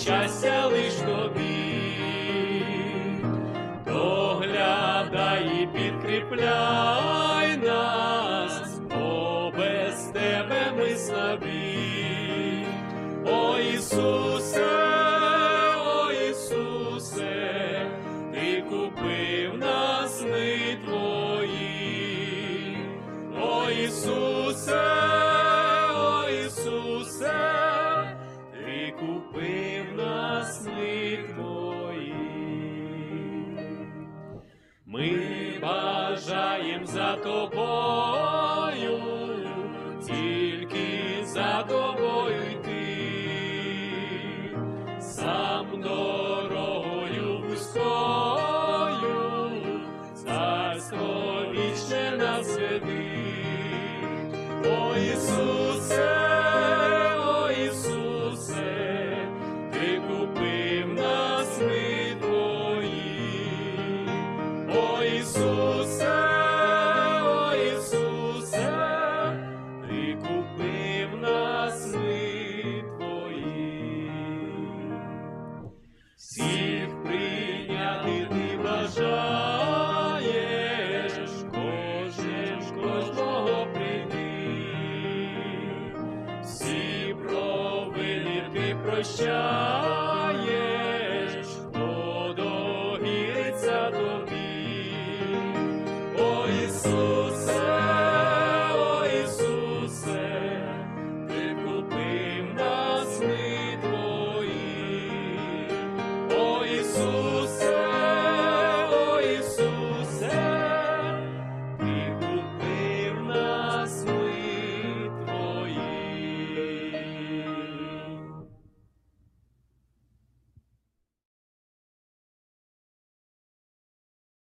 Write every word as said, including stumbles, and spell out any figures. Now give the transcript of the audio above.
щастя лиш тобі, доглядай і підкріпляй нас, бо без тебе ми слабі. О Ісусе, о Ісусе, Ти купив нас, ми Твої. О Ісусе, о Ісусе, Ти купив нас, ми Твої. Ми бажаєм за Тобою, тільки за Тобою йти, сам дорогою вузькою, царство вічне нас веди. О Ісусе, о Ісусе, Ти купив нас, ми Твої. О Ісусе, о Ісусе, Ти купив нас, ми Твої. Всіх прийняти Ти бажаєш, кожен ж кожного прийди. Всі провини Ти прощаєш,